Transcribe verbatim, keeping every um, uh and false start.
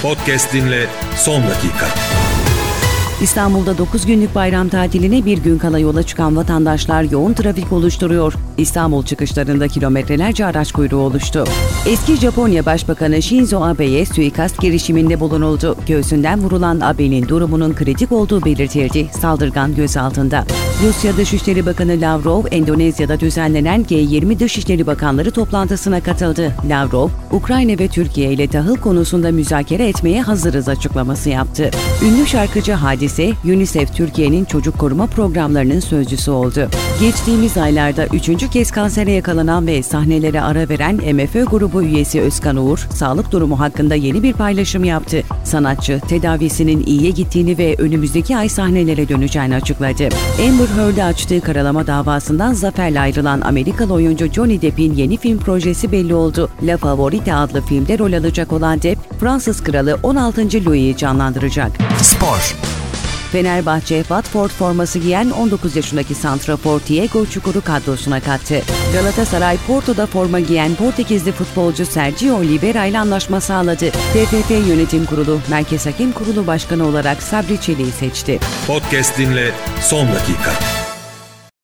Podcast dinle son dakika. İstanbul'da dokuz günlük bayram tatiline bir gün kala yola çıkan vatandaşlar yoğun trafik oluşturuyor. İstanbul çıkışlarında kilometrelerce araç kuyruğu oluştu. Eski Japonya Başbakanı Shinzo Abe'ye suikast girişiminde bulunuldu. Göğsünden vurulan Abe'nin durumunun kritik olduğu belirtildi. Saldırgan gözaltında. Rusya Dışişleri Bakanı Lavrov, Endonezya'da düzenlenen G yirmi Dışişleri Bakanları toplantısına katıldı. Lavrov, Ukrayna ve Türkiye ile tahıl konusunda müzakere etmeye hazırız açıklaması yaptı. Ünlü şarkıcı Hadise, UNICEF Türkiye'nin çocuk koruma programlarının sözcüsü oldu. Geçtiğimiz aylarda üçüncü kez kansere yakalanan ve sahnelere ara veren M F Ö grubu üyesi Özkan Uğur, sağlık durumu hakkında yeni bir paylaşım yaptı. Sanatçı, tedavisinin iyiye gittiğini ve önümüzdeki ay sahnelere döneceğini açıkladı. Amber Heard'e açtığı karalama davasından zaferle ayrılan Amerikalı oyuncu Johnny Depp'in yeni film projesi belli oldu. La Favorite adlı filmde rol alacak olan Depp, Fransız kralı on altıncı Louis'i canlandıracak. Spor. Fenerbahçe, Watford forması giyen on dokuz yaşındaki santrafor Thiago Çukur'u kadrosuna kattı. Galatasaray, Porto'da forma giyen Portekizli futbolcu Sergio Oliveira ile anlaşma sağladı. T F F Yönetim Kurulu, Merkez Hakem Kurulu Başkanı olarak Sabri Çelik'i seçti. Podcast dinle son dakika.